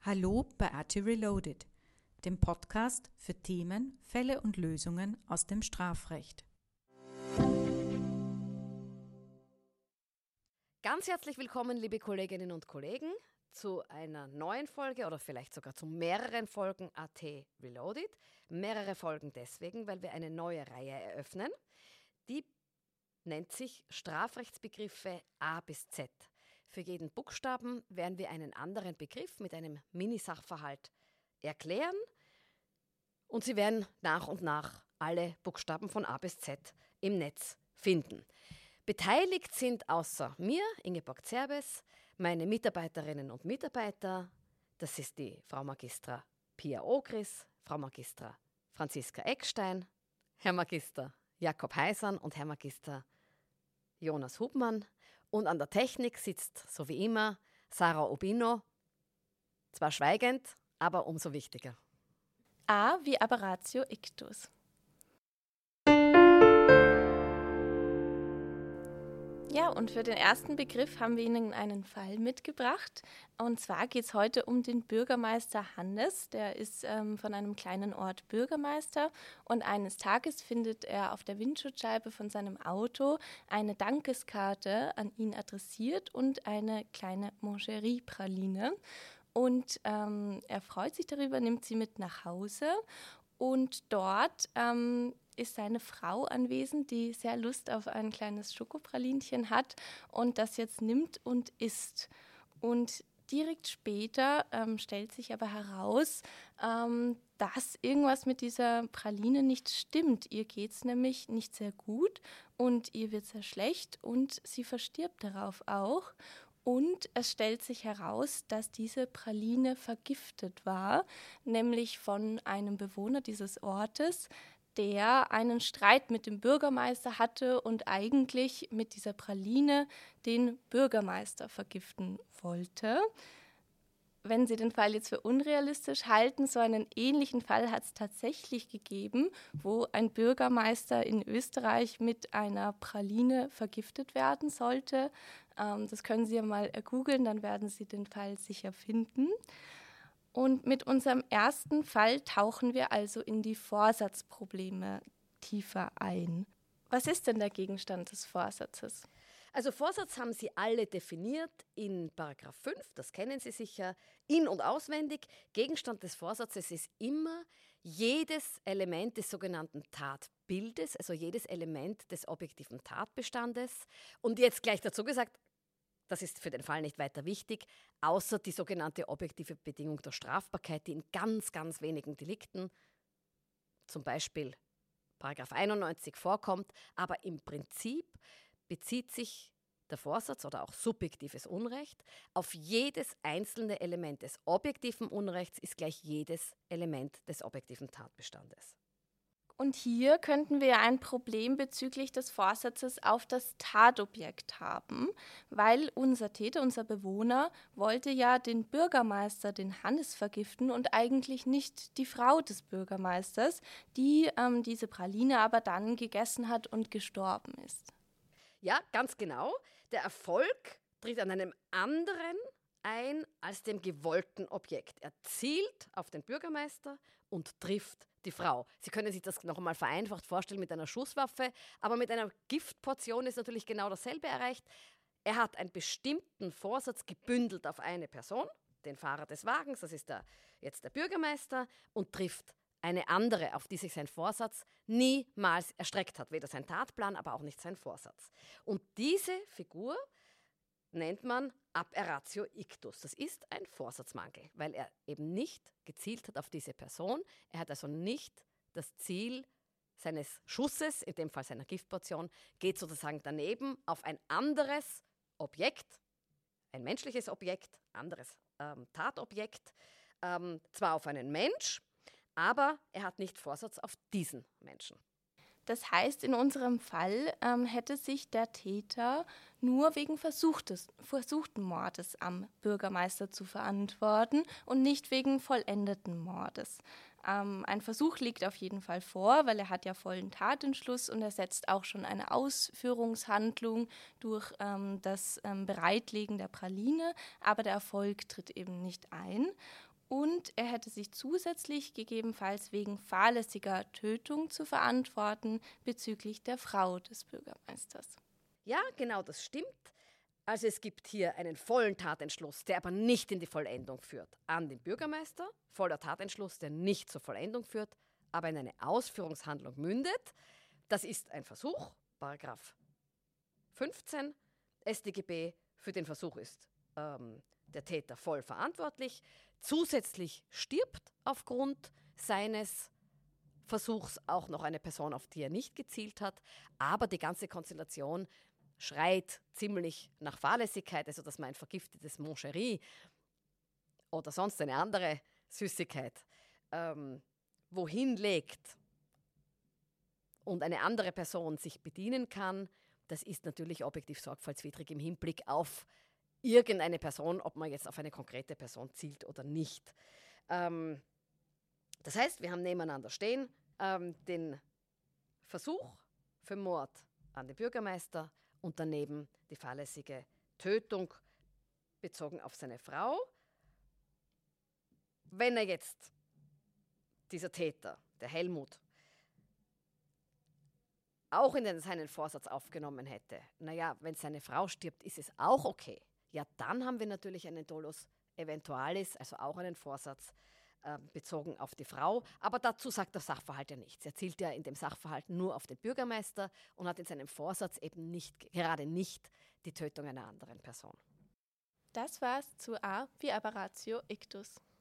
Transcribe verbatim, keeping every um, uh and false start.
Hallo bei A T Reloaded, dem Podcast für Themen, Fälle und Lösungen aus dem Strafrecht. Ganz herzlich willkommen, liebe Kolleginnen und Kollegen, zu einer neuen Folge oder vielleicht sogar zu mehreren Folgen A T Reloaded. Mehrere Folgen deswegen, weil wir eine neue Reihe eröffnen. Die nennt sich Strafrechtsbegriffe A bis Z. Für jeden Buchstaben werden wir einen anderen Begriff mit einem Mini-Sachverhalt erklären und Sie werden nach und nach alle Buchstaben von A bis Z im Netz finden. Beteiligt sind außer mir, Ingeborg Zerbes, meine Mitarbeiterinnen und Mitarbeiter. Das ist die Frau Magistra Pia Ogris, Frau Magistra Franziska Eckstein, Herr Magister Jakob Heisern und Herr Magister Jonas Hubmann. Und an der Technik sitzt, so wie immer, Sarah Obino, zwar schweigend, aber umso wichtiger. A wie Aberratio ictus. Ja, und für den ersten Begriff haben wir Ihnen einen Fall mitgebracht. Und zwar geht es heute um den Bürgermeister Hannes. Der ist ähm, von einem kleinen Ort Bürgermeister. Und eines Tages findet er auf der Windschutzscheibe von seinem Auto eine Dankeskarte an ihn adressiert und eine kleine Mangerie-Praline. Und ähm, er freut sich darüber, nimmt sie mit nach Hause. Und dort ähm, ist seine Frau anwesend, die sehr Lust auf ein kleines Schokopralinchen hat und das jetzt nimmt und isst. Und direkt später ähm, stellt sich aber heraus, ähm, dass irgendwas mit dieser Praline nicht stimmt. Ihr geht es nämlich nicht sehr gut und ihr wird sehr schlecht und sie verstirbt darauf auch. Und es stellt sich heraus, dass diese Praline vergiftet war, nämlich von einem Bewohner dieses Ortes, der einen Streit mit dem Bürgermeister hatte und eigentlich mit dieser Praline den Bürgermeister vergiften wollte. Wenn Sie den Fall jetzt für unrealistisch halten, so einen ähnlichen Fall hat es tatsächlich gegeben, wo ein Bürgermeister in Österreich mit einer Praline vergiftet werden sollte. Ähm, das können Sie ja mal googeln, dann werden Sie den Fall sicher finden. Und mit unserem ersten Fall tauchen wir also in die Vorsatzprobleme tiefer ein. Was ist denn der Gegenstand des Vorsatzes? Also Vorsatz haben Sie alle definiert in Paragraph fünf, das kennen Sie sicher, in- und auswendig. Gegenstand des Vorsatzes ist immer jedes Element des sogenannten Tatbildes, also jedes Element des objektiven Tatbestandes. Und jetzt gleich dazu gesagt, das ist für den Fall nicht weiter wichtig, außer die sogenannte objektive Bedingung der Strafbarkeit, die in ganz, ganz wenigen Delikten, zum Beispiel Paragraph einundneunzig, vorkommt. Aber im Prinzip bezieht sich der Vorsatz oder auch subjektives Unrecht auf jedes einzelne Element des objektiven Unrechts, ist gleich jedes Element des objektiven Tatbestandes. Und hier könnten wir ein Problem bezüglich des Vorsatzes auf das Tatobjekt haben, weil unser Täter, unser Bewohner, wollte ja den Bürgermeister, den Hannes, vergiften und eigentlich nicht die Frau des Bürgermeisters, die ähm, diese Praline aber dann gegessen hat und gestorben ist. Ja, ganz genau. Der Erfolg tritt an einem anderen ein als dem gewollten Objekt. Er zielt auf den Bürgermeister und trifft die Frau. Sie können sich das noch einmal vereinfacht vorstellen mit einer Schusswaffe, aber mit einer Giftportion ist natürlich genau dasselbe erreicht. Er hat einen bestimmten Vorsatz gebündelt auf eine Person, den Fahrer des Wagens, das ist der, jetzt der Bürgermeister, und trifft eine andere, auf die sich sein Vorsatz niemals erstreckt hat. Weder sein Tatplan, aber auch nicht sein Vorsatz. Und diese Figur nennt man Aberratio ictus. Das ist ein Vorsatzmangel, weil er eben nicht gezielt hat auf diese Person. Er hat also nicht das Ziel seines Schusses, in dem Fall seiner Giftportion, geht sozusagen daneben auf ein anderes Objekt, ein menschliches Objekt, anderes ähm, Tatobjekt, ähm, zwar auf einen Mensch, aber er hat nicht Vorsatz auf diesen Menschen. Das heißt, in unserem Fall ähm, hätte sich der Täter nur wegen versuchtes, versuchten Mordes am Bürgermeister zu verantworten und nicht wegen vollendeten Mordes. Ähm, ein Versuch liegt auf jeden Fall vor, weil er hat ja vollen Tatentschluss und er setzt auch schon eine Ausführungshandlung durch ähm, das ähm, Bereitlegen der Praline, aber der Erfolg tritt eben nicht ein. Und er hätte sich zusätzlich gegebenenfalls wegen fahrlässiger Tötung zu verantworten bezüglich der Frau des Bürgermeisters. Ja, genau, das stimmt. Also es gibt hier einen vollen Tatentschluss, der aber nicht in die Vollendung führt, an den Bürgermeister. Voller Tatentschluss, der nicht zur Vollendung führt, aber in eine Ausführungshandlung mündet. Das ist ein Versuch, Paragraph fünfzehn S t G B. Für den Versuch ist ähm, der Täter voll verantwortlich. Zusätzlich stirbt aufgrund seines Versuchs auch noch eine Person, auf die er nicht gezielt hat. Aber die ganze Konstellation schreit ziemlich nach Fahrlässigkeit, also dass man ein vergiftetes Moncherie oder sonst eine andere Süßigkeit ähm, wohin legt und eine andere Person sich bedienen kann. Das ist natürlich objektiv sorgfaltswidrig im Hinblick auf irgendeine Person, ob man jetzt auf eine konkrete Person zielt oder nicht. Ähm, das heißt, wir haben nebeneinander stehen ähm, den Versuch für Mord an den Bürgermeister und daneben die fahrlässige Tötung bezogen auf seine Frau. Wenn er jetzt, dieser Täter, der Helmut, auch in den, seinen Vorsatz aufgenommen hätte, naja, wenn seine Frau stirbt, ist es auch okay. Ja, dann haben wir natürlich einen Dolus eventualis, also auch einen Vorsatz äh, bezogen auf die Frau. Aber dazu sagt der Sachverhalt ja nichts. Er zielt ja in dem Sachverhalt nur auf den Bürgermeister und hat in seinem Vorsatz eben nicht, gerade nicht die Tötung einer anderen Person. Das war's zu A wie Aberratio Ictus.